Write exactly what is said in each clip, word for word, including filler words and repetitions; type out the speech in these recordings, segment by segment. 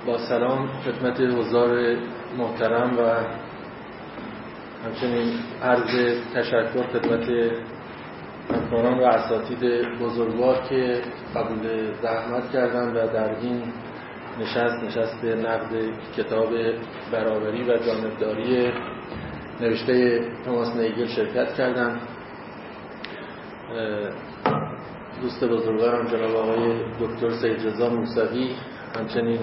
با سلام خدمت حضار محترم و همچنین عرض تشکر خدمت همکاران و اساتید بزرگوار که قبول زحمت کردند و در این نشست نشست نقد کتاب برابری و جانبداری نوشته توماس نیگل شرکت کردند. دوست بزرگوارم جناب آقای دکتر سید رضا موسوی، همچنین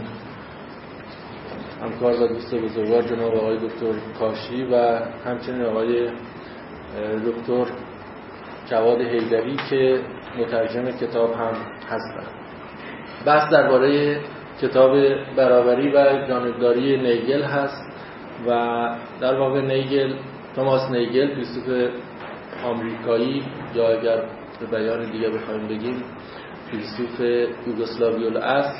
همکار و دوست بزرگوار جناب آقای دکتر کاشی و همچنین آقای دکتر جواد حیدری که مترجم کتاب هم هستند. بحث درباره کتاب برابری و جانبداری نیگل هست و در واقع نیگل، توماس نیگل، فیلسوف آمریکایی یا اگر به بیان دیگه بخوایم بگیم فیلسوف یوگسلاوی الاصل،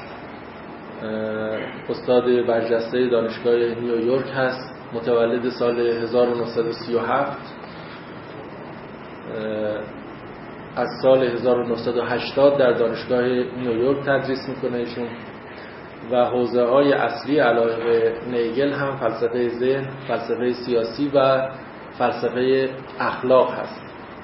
استاد برجسته دانشگاه نیویورک هست، متولد سال هزار و نهصد و سی و هفت. از سال هزار و نهصد و هشتاد در دانشگاه نیویورک تدریس میکنه ایشون و حوزه های اصلی علاقه نیگل هم فلسفه ذهن، فلسفه سیاسی و فلسفه اخلاق هست.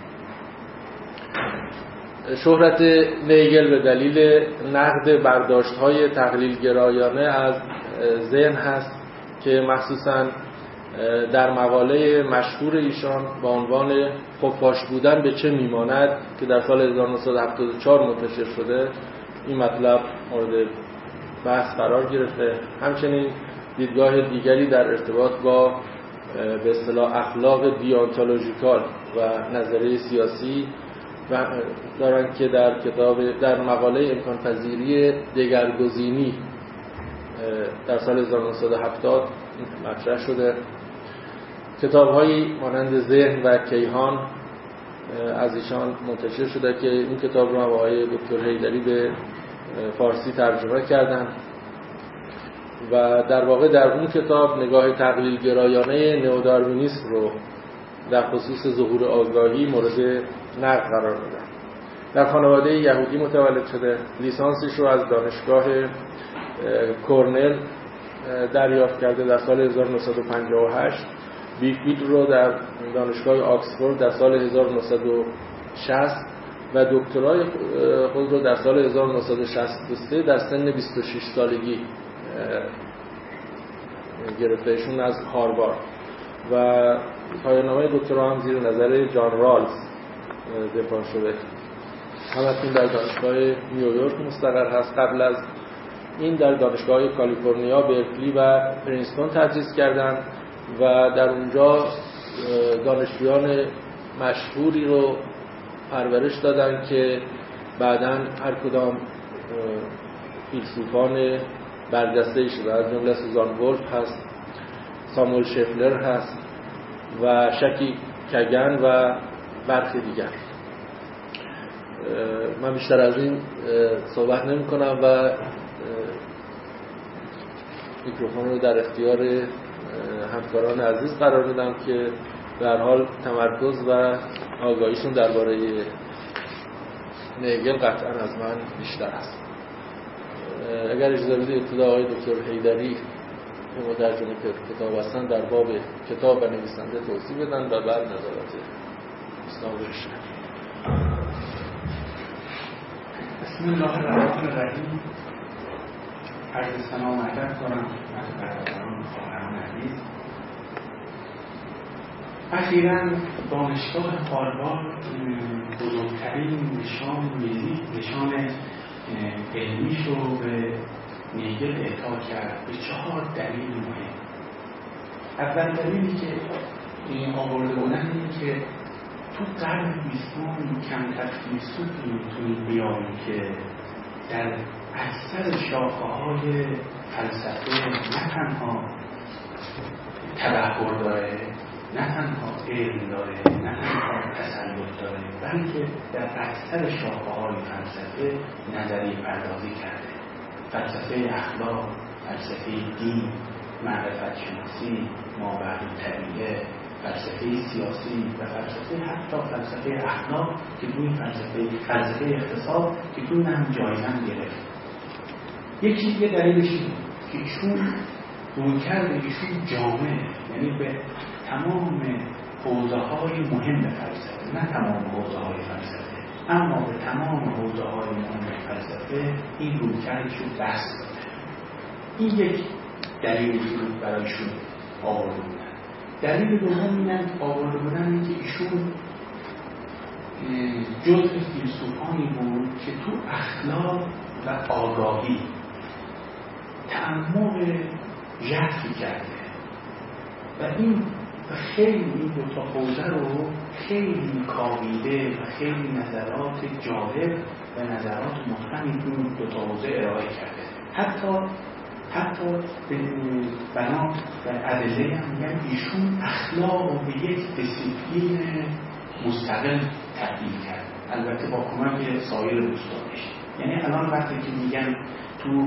شهرت نیگل به دلیل نقد برداشت‌های تقلیل گرایانه از ذهن هست که مخصوصاً در مقاله مشهور ایشان با عنوان خفاش بودن به چه میماند که در سال هزار و نهصد و هفتاد و چهار منتشر شده، این مطلب مورد بحث قرار گرفته. همچنین دیدگاه دیگری در ارتباط با به اصطلاح اخلاق دیانتولوژیکال و نظریه سیاسی و دارن که در کتاب در مقاله امکان پذیری دگرگزینی در سال هزار و نهصد و هفتاد مطرح شده. کتاب‌هایی مانند ذهن و کیهان از ایشان منتشر شده که این کتاب رو آقای دکتر حیدری به فارسی ترجمه کردن و در واقع در اون کتاب نگاه تقلیل گرایانه نئوداروینیسم رو در خصوص ظهور آگاهی مورد نقد قرار میدن. در خانواده یهودی متولد شده، لیسانسش رو از دانشگاه کورنل دریافت کرده در سال هزار و نهصد و پنجاه و هشت، بی فیل رو در دانشگاه آکسفورد در سال هزار و نهصد و شصت و دکترای خود رو در سال هزار و نهصد و شصت و سه در سن بیست و شش سالگی گرفته، ایشون از هاروارد، و پایان‌نامه دکترا هم زیر نظر جان رالز دفاع شده. همچنین در دانشگاه نیویورک مستقر هست. قبل از این در دانشگاه کالیفرنیا، برکلی و پرینستون تدریس کردند و در اونجا دانشجویان مشهوری رو پرورش دادن که بعداً هر کدام فیلسوفان برجسته شدن، از جمله سوزان ولف هست، ساموئل شفلر هست و شکی کگن و برخی دیگر. من بیشتر از این صحبت نمی کنم و میکروفون رو در اختیار همکاران عزیز قرار میدم که به هر حال تمرکز و آگاهیشون درباره نیگل قطعا از من بیشتر است. اگر اجازه بدید ابتدا آقای دکتر حیدری که مترجم کتاب هستن در باب کتاب و نویسنده توضیح بدن و بعد نظرات دوستان رو بشنویم. بسم الله الرحمن الرحیم. عرض سلام و ادب کنم از برادران خواهران عزیز. اخیراً دانشگاه هاروارد بزرگترین نشان نشان علمیش رو به نیگل اعطا کرد به چهار دلیل مهم. اول دلیلی که این آورده بودن اینه که تو قرن بیستم کمتر فیلسوفی میتونید بیاریم که در اکثر شاخه‌های فلسفه نه تنها تبحر داره، نه تنها علم داره، نه تنها تسلط داره، بلکه در اکثر شاخه‌های فلسفه نظریه پردازی کرده. فلسفه اخلاق، فلسفه دین، معرفت شناسی، مابعد الطبیعه، فلسفه سیاسی و فلسفه حتی فلسفه اخلاق که توی فلسفه فلسفه اقتصاد که توی هم جایزه گرفت. یکی دیگه دلیلش اینه که ایشون رویکرد ایشون جامعه، یعنی به تمام حوزه‌های مهم فلسفه، نه تمام حوزه‌های فلسفه، اما به تمام حوزه‌های مهم فلسفه این رویکردشون بحث داده. این یک دلیل بود برایشون آورده بودن. دلیل دوم اینه آورده بودن این که ایشون جزء فیلسوفانی بود که تو اخلاق و آگاهی تعمق ژرفی کرده و این خیلی این دو تا حوزه رو خیلی کاویده و خیلی نظرات جالب و نظرات مهمی این دو تا حوزه ارائه کرده. حتی حتی بنا در ادله هم میگن ایشون اخلاق رو به یک دیسیپلین مستقل تبدیل کرد، البته با کمک سایر دوستانش. یعنی الان وقتی که میگن تو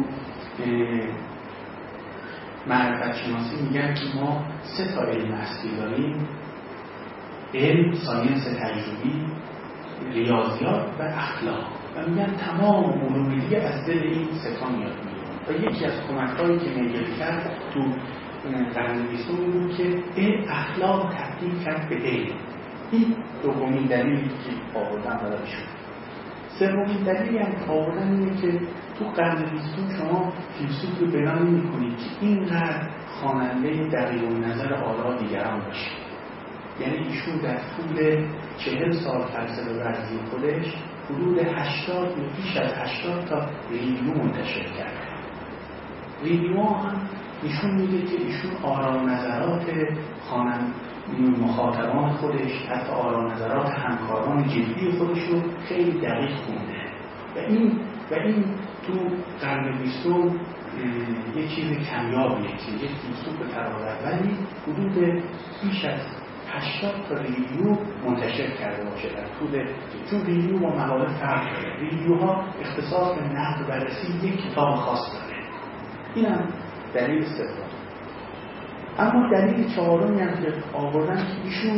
معرفت شناسی میگن که ما سه تا علم اصلی داریم: علم، ساینس تجربی، ریاضیات و اخلاق، و میگن تمام علوم دیگه از دل این سه تا میاد میاد. و یکی از کمک‌هایی که هگل کرد تو قرن بیستم بود که این اخلاق تبدیل کرد به علم. این دومین دلیلی که آوردن برای شد. سومین دلیلی هم آوردن اینه که تو قرن بیستم شما فیلسوف رو بنا نمی‌کنید که اینقدر خواننده دقیق النظر آراء دیگران باشه. یعنی ایشون در طول چهل سال فلسفه ورزی خودش حدود هشتاد یا بیش از هشتاد تا ریویو منتشر کرده. ریویو هم ایشون میگه که ایشون آراء و نظرات خواننده مخاطبان خودش، حتی آراء و نظرات همکاران جدی خودش رو خیلی دقیق خونده و این و این تو قرن بیستم یه چیز کمیابیه که یک فیلسوف به تراوت ولی حدود بیش از هشتاد تا ریویو منتشر کرده باشه در طول، چون ریویو با مقاله فرق داره. ریویوها اختصاص به نقد و بررسی یک کتاب خاص داره. این هم دلیل سوم. اما دلیل چهارمی هم که آوردن که ایشون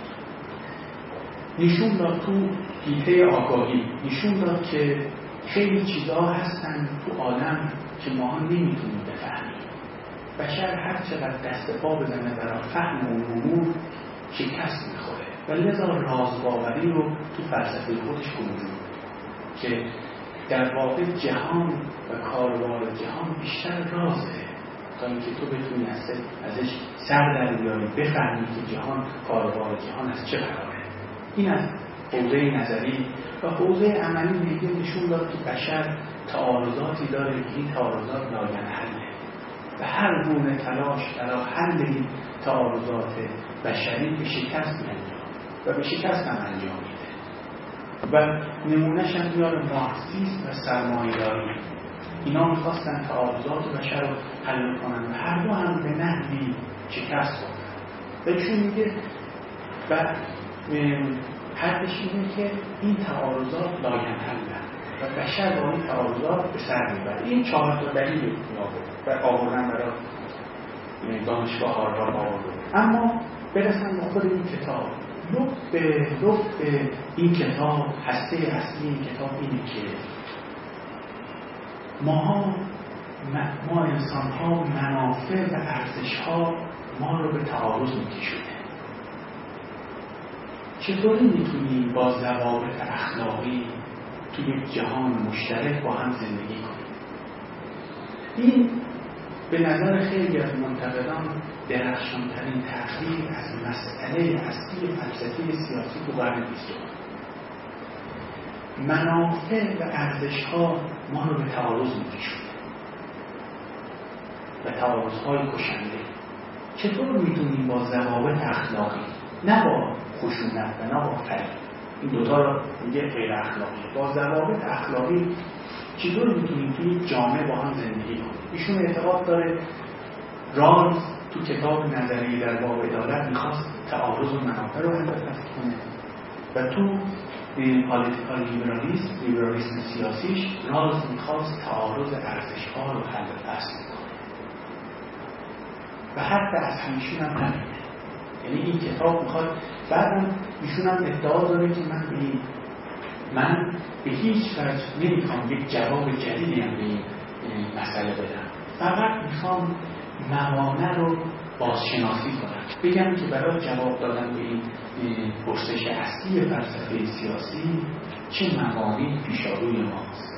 نشون داد تو حیطه آگاهی، نشون داد که خیلی چیزها هستن تو عالم که ما نمیتونیم بفهمیم. بشر هر چقدر دست پا بزنه برای فهم اون امور شکست میخوره و لذا رازباوری رو تو فلسفه خودش کنجون که در واقع جهان و کاروبار جهان بیشتر رازه تا اینکه تو بتونی ازش سر در بیاری، بفهمی که جهان، کاروبار جهان از چه قراره. این از حوزه نظری و حوزه عملی میگه نشون داد که بشر تعارضاتی داره که این تعارضات ناگهانه و هر گونه تلاش برای حل این تعارضات بشری به شکست میاد و به شکست هم انجام میده. و نمونهش هم میاره مارکسیسم و سرمایه‌داری. اینا میخواستن تعارضات بشر رو حل کنن و هر دو هم به نحوی شکست خوردن. و ایشون میگه و حدش اینه که این تعارضات لاینحلن و بشر با این تعارضات به سر میبره. این چهار تا دلیل و آوردن برای دانشگاه هاروارد آورده. اما برسن به خود این کتاب، لب به لب به این کتاب، هسته اصلی این کتاب اینه که ما ما انسان ها منافع و ارزش ها ما رو به تعارض میکشونه. چطوری میتونیم با ضوابط اخلاقی توی یک جهان مشترک با هم زندگی کنیم؟ این به نظر خیلی از منتقدان درخشانترین تحقیق از مسئله اصلی فلسفه سیاسی تو قرن بیستم. منافع و ارزش ها ما رو به تعارض میکشونه و تعارض های کشنده. چطور میتونیم با ضوابط اخلاقی، نه با خشونت و نه با فریب، این دوتا رو میگه غیر اخلاقی، با ضوابط اخلاقی چطور میتونیم توی جامعه با هم زندگی کنیم؟ ایشون اعتقاد داره راز تو کتاب نظریه در باب عدالت میخواست تعارض و منافع رو حل کنه و تو پالیتیکال لیبرالیسم، لیبرالیسم سیاسیش، راز میخواست تعارض ارزش‌ها رو حل فصل کنه و حتی از همیشون هم نمیده. یعنی این کتاب میخواد بعدم ایشون هم ادعا داره که من به این من به هیچ وجه نمیخوام یک جواب جدیدی هم به این مسئله بدم. فقط میخوام موانع رو بازشناسی کنم، بگم که برای جواب دادن به این پرسش اصلی فلسفه سیاسی چه موانعی پیشاروی ماست.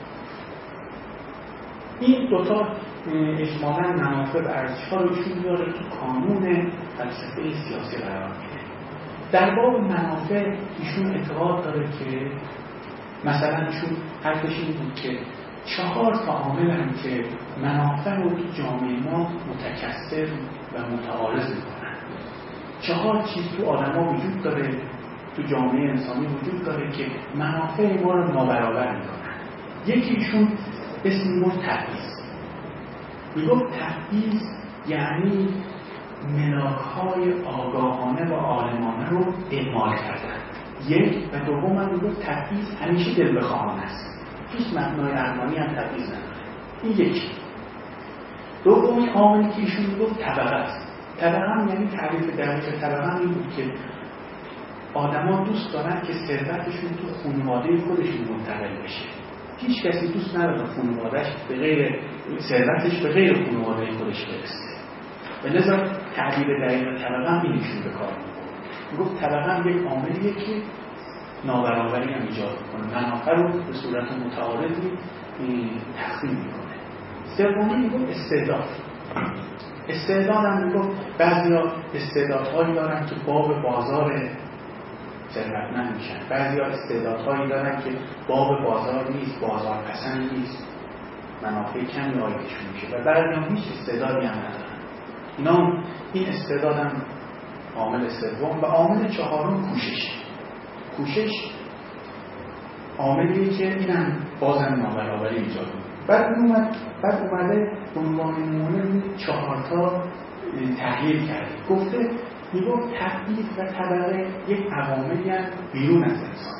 این دوتا اجمالاً منافع و ارزش‌ها رو ایشون داره تو کانون فلسفه سیاسی قرار میده. در باب منافع ایشون اعتقاد داره که مثلا ایشون حرفش این بود که چهار تا عامل هم که منافع رو تو جامعه ما متکثر و متعارض میکنن. چهار چیز تو آدم‌ها وجود داره، تو جامعه انسانی وجود داره که منافع ما رو نابرابر میکنن. یکیشون اسم میگفت تبعیض. میگفت تبعیض یعنی ملاک‌های آگاهانه و عالمانه رو اعمال کردن. یک و دوم هم میگفت تبعیض همیشه دل بخواهانه است. هیچ مبنای عقلانی هم تبعیض نداره. این یکی. دومی عاملی که ایشون میگفت طبقه است. طبقه هم یعنی تعریف دقیق طبقه هم این بود که آدما دوست دارن که ثروتشون تو خانواده خودشون منتقل بشه. هیچ کسی دوست نداره خانواده‌اش به غیر ثروتش به غیر خانواده خودش برسه. به لذا تعبیر دقیق طبقه هم اینشون به کار می‌بره. میگفت طبقه هم یک عاملیه که نابرابری هم ایجاد می‌کنه، منافع رو به صورت متعارضی تقسیم می‌کنه. سومی میگفت استعداد. استعداد هم میگفت بعضیا استعدادهایی دارن که باب بازار ثروتمند میشن، بعضیا استعدادهایی دارن که باب بازار نیست، بازار پسند نیست، منافع کمی آیدشون میشه و بعضیا هیچ استعدادی هم ندارن. اینا این استعداد هم عامل سوم و عامل چهارم کوشش. کوشش عاملیه که اینم بازم نابرابری ایجاد میکنه. بعد اومد بعد اومده به عنوان نمونه چهار تا تحلیل کرد. گفته میگفت تبعیض و طبقه یک عواملی هستند بیرون از انسان،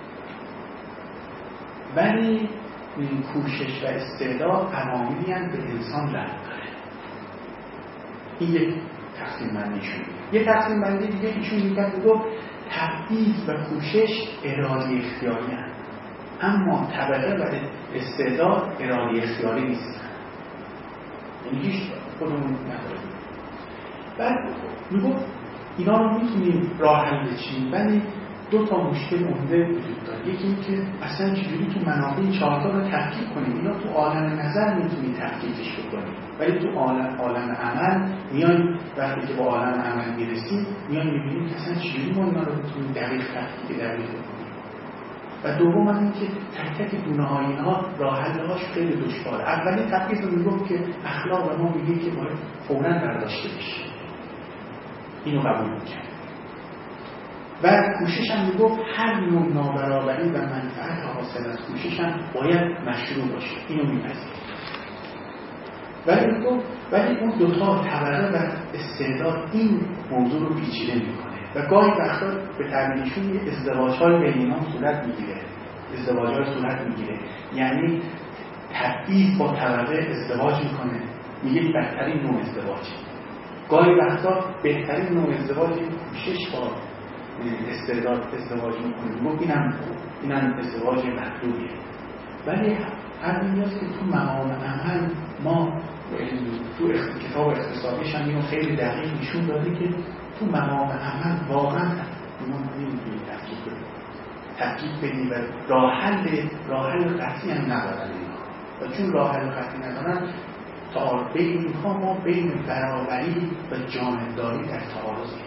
ولی کوشش و استعداد عواملی هستند به انسان ربط داره. این یک تقسیم بندیشون. یک تقسیم بندی دیگه ایشون میگه میگفت تبعیض و کوشش ارادی اختیاری هستند، اما طبقه و استعداد ارادی اختیاری نیست. یعنی هیچ خودمون نداریم. بعد میگفت اینا رو میتونیم راه حل بچینیم، ولی دو تا مشکل عمده وجود داره. یکی این که اصلا چجوری تو منابع این چهار تا رو تفکیک کنیم. اینا تو عالم نظر میتونیم تفکیکش بکنیم، ولی تو عالم عالم عمل میایم وقتی که با عالم عمل میرسیم میایم میبینیم که اصلا چجوری ما اینا رو میتونیم دقیق تفکیک دقیق بکنیم. و دوم هم این که تک تک دونه‌های اینها راه حل‌هاش خیلی دشواره. اولی تفکیک رو میگفت که اخلاق ما میگه که باید فوراً برداشته بشه، اینو قبول میکنه. و کوشش هم میگفت هر نوع نابرابری و منفعت حاصل از کوشش هم باید مشروع باشه، اینو میپذیره. ولی میگفت ولی اون دوتا طبقه و استعداد این موضوع رو پیچیده میکنه و گاهی وقتا به تعبیرشون یه ازدواج‌های بین اینا صورت میگیره. ازدواج‌ها صورت میگیره یعنی تبعیض با طبقه ازدواج میکنه، میگه بهترین نوع ازدواجه. گاهی وقتا بهترین نوع ازدواج کوشش با استعداد ازدواج میکنه، میگه اینم اینم ازدواج مطلوبیه. ولی هر اینجاست که تو مقام عمل ما تو کتاب اقتصادیش هم اینو خیلی دقیق نشون داده که تو مقام عمل واقعا ما نمیتونیم تفکیک بدیم تفکیک بدیم و راه حل راه حل قطعی هم ندارن اینا. و چون راه حل قطعی ندارن تا بین اینها ما بین برابری و جانبداری در تعارضیم.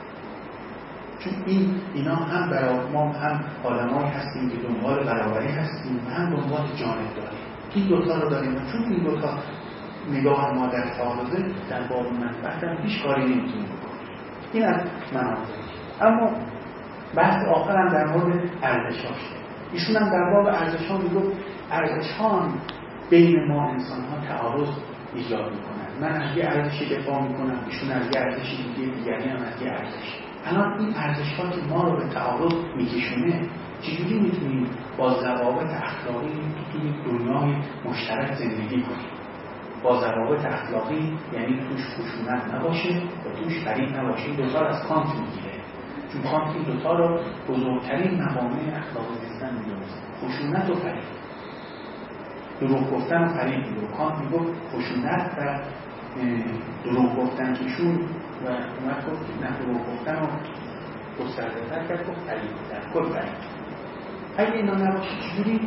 چون این اینا هم برای ما هم آدمایی هستیم که دنبال برابری هستیم و هم دنبال جانبداری. این دوتا رو داریم و چون این دوتا نگاه ما در تعارضه در باب منفعت هم هیچ کاری نمیتونیم بکنیم. این از منافع. اما بحث آخر هم در مورد ارزش‌هاش. ایشون هم در باب ارزش‌ها میگفت ارزش‌ها بین ما انسان‌ها تعارض ایجاد می‌کنن. من از یه ارزشی دفاع می‌کنم، ایشون از یه ارزشی دیگه، دیگری هم از یه ارزش. الان این ارزش‌ها که ما رو به تعارض می‌کشونه، چجوری می‌تونیم با ضوابط اخلاقی تو دنیای مشترک زندگی کنیم؟ با ضوابط اخلاقی یعنی توش خشونت نباشه و توش فریب نباشه. این دوتا رو از کانت میگیره، چون کانت این دوتا رو بزرگترین موانع اخلاقی زیستن میدونه، خشونت و فریب. دروغ گفتن و فریب میگفت. کانت میگفت خشونت و دروغ گفتن کشون و اومد گفت نه دروغ گفتن و گسترده‌تر کرد، گفت فریب بودن، گفت فریب. اگه اینا نباشه چجوری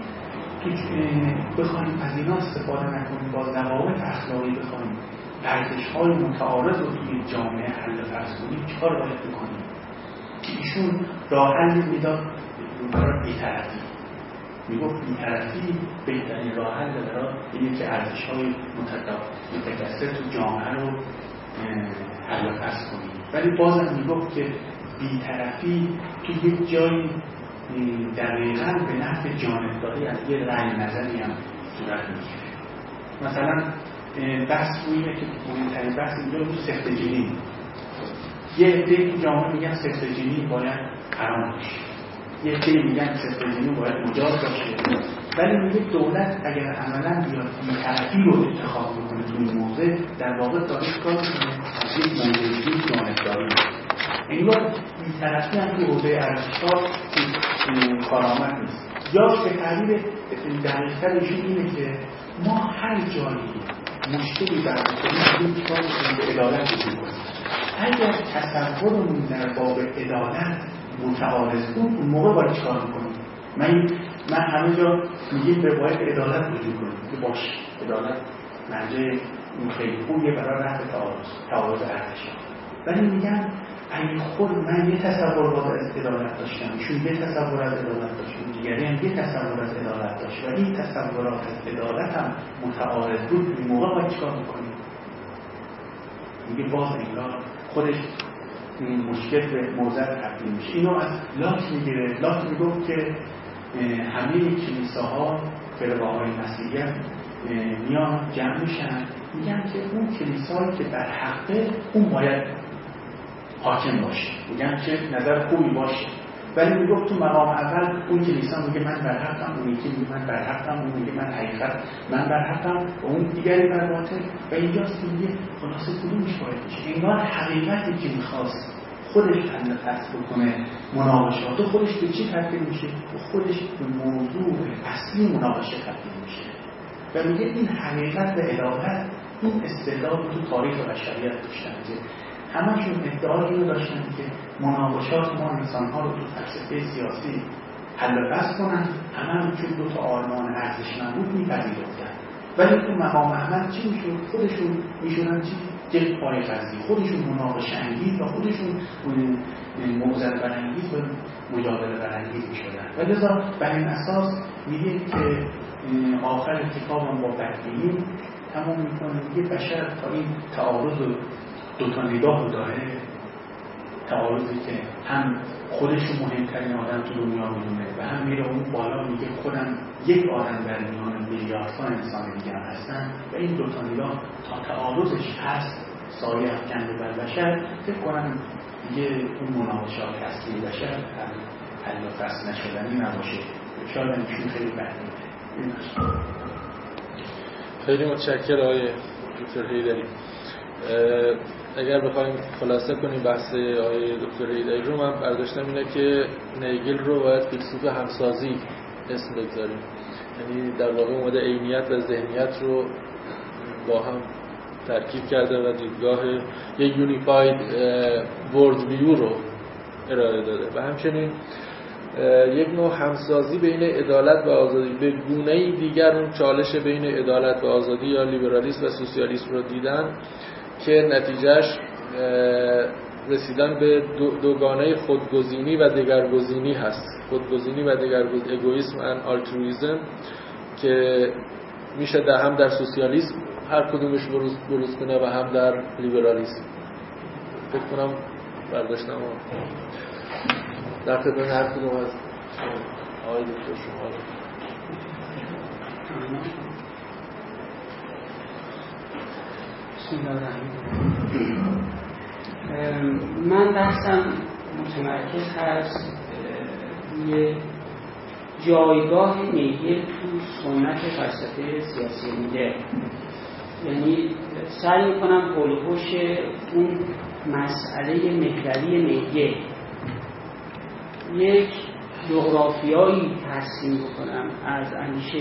بخوایم از اینا استفاده نکنیم، با ضوابط اخلاقی بخوایم ارزش‌های متعارض رو توی جامعه حل فرض کنیم، چیکار باید بکنیم؟ ایشون راه حلی میداد برای بی‌طرفی. میگفت بی‌طرفی بهترین راه حل برای اینه که ارزش‌های متکثر تو جامعه رو حل فرض کنیم. ولی بازم میگفت که بی‌طرفی تو یک جایی دقیقاً به نفع جانبداری از یه رأی نظری هم صورت میگیره. مثلا بحث رویه که مهمترین بحث اینجا رو سفت‌جینی. یه عده تو جامعه میگن سفت‌جینی باید حرام باشه، یه عده میگن سفت‌جینی باید مجاز باشه، ولی میگه دولت اگر عملاً بیاد بی‌طرفی رو انتخاب میکنه تو این موضوع، در واقع داره کار میکنه از یک موضوعی جانبداری. انگار بی‌طرفی هم که حوزه ارزش‌ها کارآمد نیست. یا به تعبیر دقیق‌ترش اینه که ما هر جایی مشکلی برای کنیم یک کار به عدالت وجود کنیم. اگر تصورمون در باب عدالت متعارض بود، اون موقع باید چیکار کنیم؟ من من همه جا میگیم به باید عدالت وجود کنیم که باشه عدالت مرجع اون خیلی خوبیه برای رفع تعارض تعارض ارزش‌ها. ولی میگن اگه خود من یه تصور از عدالت داشتم، ایشون یه تصور از عدالت داشتم، دیگری هم یه تصور از عدالت داشت و این تصورات از عدالت هم متعارض بود، این موقع باید چیکار میکنیم؟ میگه باز انگار خودش این مشکل به موضع تبدیل میشه. اینو از لاک میگیره. لاک میگفت که همه کلیساها فرقه‌های مسیحیت میان جمع میشن، میگن که اون کلیسایی که در حقه اون باید حاکم باشه، میگن که نظر خوبی باشه. ولی میگفت تو مقام اول اون کلیسا میگه من بر حقم، اون یکی میگه من بر حقم، اون میگه من حقیقت من بر حقم و اون دیگری بر باطل. و اینجاست که میگه خلاصه کدومش باید باشه؟ انگار حقیقتی که میخواست خودش حل فصل بکنه مناقشات خودش به چی تبدیل میشه؟ خودش به موضوع اصلی مناقشه تبدیل میشه و میگه این حقیقت و عدالت این استعداد تو تاریخ بشریت داشتن که همشون ادعا اینو داشتن که مناقشات ما انسان‌ها رو تو فلسفه سیاسی حل فصل کنن، همه هم چون دو تا آرمان ارزشمند میپذیرفتن. ولی تو مقام احمد چی میشون؟ خودشون میشونن چی؟ جلد پای قضیه، خودشون مناقشه انگیز و خودشون موزل برانگیز و مجادله برانگیز میشدن. و لذا بر این اساس میگه که آخر کتابم با بدبینی تمام میکنه، میگه بشر تا این تعارض و دوتا نگاه رو داره، تعارضی که هم خودشون مهمترین آدم تو دنیا میدونه و هم میره اون بالا میگه خودم یک آدم در میان میلیاردها انسان دیگه هم هستن و این دوتا نگاه تا تعارضش هست سایه افکنده بر بشر، فکر کنم دیگه اون مناقشات اصلی بشر حل و فصل نشدنی نباشه. شاید ایشون خیلی بدبینه. خیلی متشکرم آقای دکتر حیدری. اگر بخوایم خلاصه کنیم بحث آقای دکتر حیدری رو، من برداشتم اینه که نیگل رو باید فیلسوف همسازی اسم بگذاریم، یعنی در واقع اومده عینیت و ذهنیت رو با هم ترکیب کرده و دیدگاه یک یونیفاید ورلد ویو رو ارائه داده و همچنین یک نوع همسازی بین عدالت و آزادی به گونه‌ای دیگر اون چالش بین عدالت و آزادی یا لیبرالیسم و سوسیالیسم رو دیدن که نتیجهش رسیدن به دوگانه خودگزینی و دگرگزینی هست. خودگزینی و دگرگزینی، اگوئیسم و آلترویسم، که میشه در هم در سوسیالیسم هر کدومش بروز بروز کنه و هم در لیبرالیسم. فکر کنم برداشتم در خدمت هر کدوم از آقای دکتر شما رو. من بحثم متمرکز هست روی جایگاه نیگل تو سنت فلسفه سیاسی مدرن، یعنی سعی میکنم پلوش اون مسئله محوری نیگل یک جغرافیایی ترسیم بکنم از اندیشه